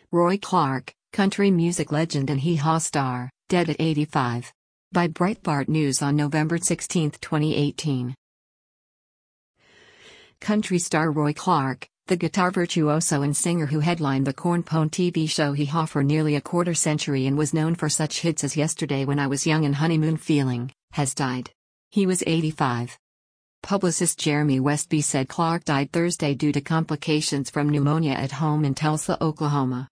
Roy Clark, country music legend and hee-haw star, dead at 85. By Breitbart News on November 16, 2018. Country star Roy Clark, the guitar virtuoso and singer who headlined the Corn Pone TV show Hee Haw for nearly a quarter century and was known for such hits as Yesterday When I Was Young and Honeymoon Feeling, has died. He was 85. Publicist Jeremy Westby said Clark died Thursday due to complications from pneumonia at home in Tulsa, Oklahoma.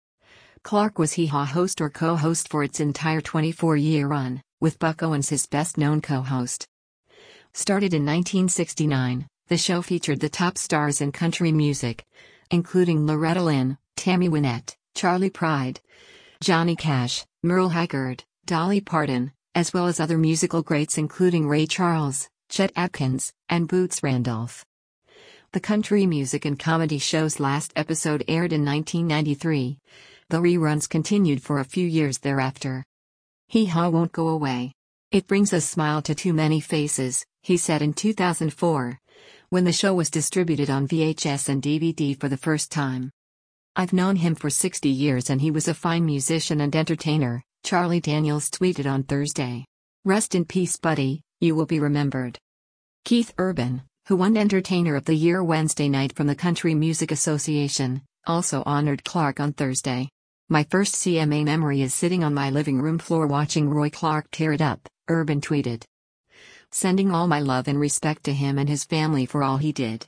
Clark was Hee Haw host or co-host for its entire 24-year run, with Buck Owens his best-known co-host. Started in 1969, the show featured the top stars in country music, including Loretta Lynn, Tammy Wynette, Charley Pride, Johnny Cash, Merle Haggard, Dolly Parton, as well as other musical greats including Ray Charles, Chet Atkins, and Boots Randolph. The country music and comedy show's last episode aired in 1993. The reruns continued for a few years thereafter. Hee Haw won't go away. It brings a smile to too many faces, he said in 2004, when the show was distributed on VHS and DVD for the first time. I've known him for 60 years and he was a fine musician and entertainer, Charlie Daniels tweeted on Thursday. Rest in peace, buddy, you will be remembered. Keith Urban, who won Entertainer of the Year Wednesday night from the Country Music Association, also honored Clark on Thursday. My first CMA memory is sitting on my living room floor watching Roy Clark tear it up, Urban tweeted. Sending all my love and respect to him and his family for all he did.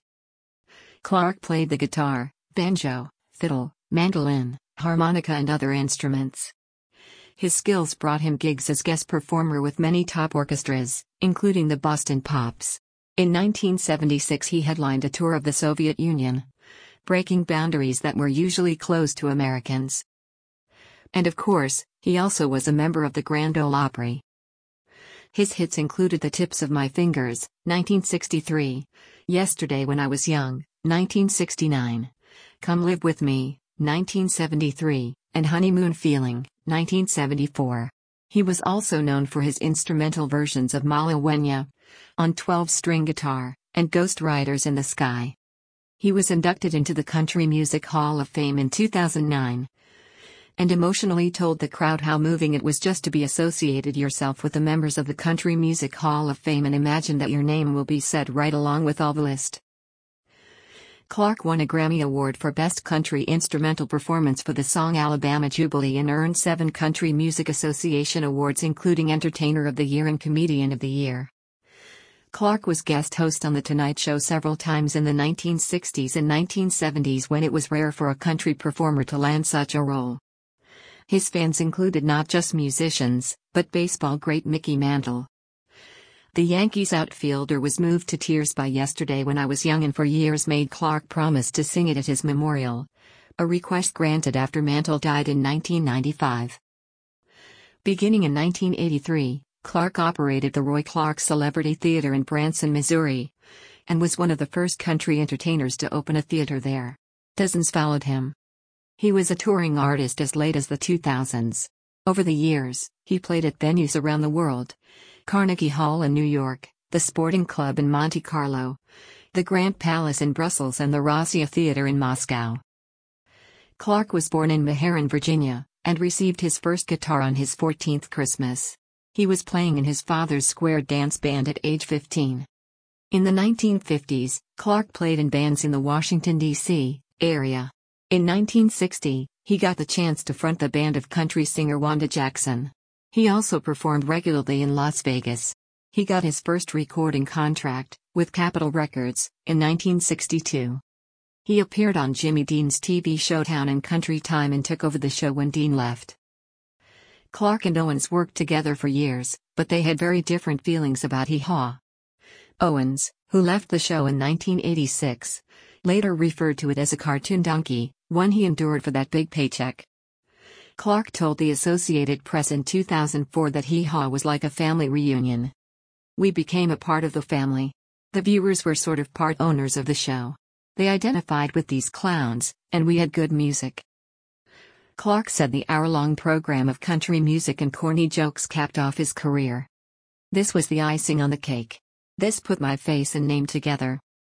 Clark played the guitar, banjo, fiddle, mandolin, harmonica and other instruments. His skills brought him gigs as guest performer with many top orchestras, including the Boston Pops. In 1976 he headlined a tour of the Soviet Union, breaking boundaries that were usually closed to Americans. And of course, he also was a member of the Grand Ole Opry. His hits included The Tips of My Fingers, 1963, Yesterday When I Was Young, 1969, Come Live With Me, 1973, and Honeymoon Feeling, 1974. He was also known for his instrumental versions of Malawinya, on 12-string guitar, and Ghost Riders in the Sky. He was inducted into the Country Music Hall of Fame in 2009. And emotionally told the crowd how moving it was just to be associated yourself with the members of the Country Music Hall of Fame and imagine that your name will be said right along with all the list. Clark won a Grammy Award for Best Country Instrumental Performance for the song Alabama Jubilee and earned 7 Country Music Association awards including Entertainer of the Year and Comedian of the Year. Clark was guest host on The Tonight Show several times in the 1960s and 1970s when it was rare for a country performer to land such a role. His fans included not just musicians, but baseball great Mickey Mantle. The Yankees outfielder was moved to tears by Yesterday When I Was Young and for years made Clark promise to sing it at his memorial, a request granted after Mantle died in 1995. Beginning in 1983, Clark operated the Roy Clark Celebrity Theater in Branson, Missouri, and was one of the first country entertainers to open a theater there. Dozens followed him. He was a touring artist as late as the 2000s. Over the years, he played at venues around the world: Carnegie Hall in New York, the Sporting Club in Monte Carlo, the Grant Palace in Brussels and the Rossiya Theater in Moscow. Clark was born in Meherrin, Virginia, and received his first guitar on his 14th Christmas. He was playing in his father's square dance band at age 15. In the 1950s, Clark played in bands in the Washington, D.C. area. In 1960, he got the chance to front the band of country singer Wanda Jackson. He also performed regularly in Las Vegas. He got his first recording contract, with Capitol Records, in 1962. He appeared on Jimmy Dean's TV show Town and Country Time and took over the show when Dean left. Clark and Owens worked together for years, but they had very different feelings about Hee Haw. Owens, who left the show in 1986, later referred to it as a cartoon donkey, one he endured for that big paycheck. Clark told the Associated Press in 2004 that Hee Haw was like a family reunion. We became a part of the family. The viewers were sort of part owners of the show. They identified with these clowns, and we had good music. Clark said the hour-long program of country music and corny jokes capped off his career. This was the icing on the cake. This put my face and name together.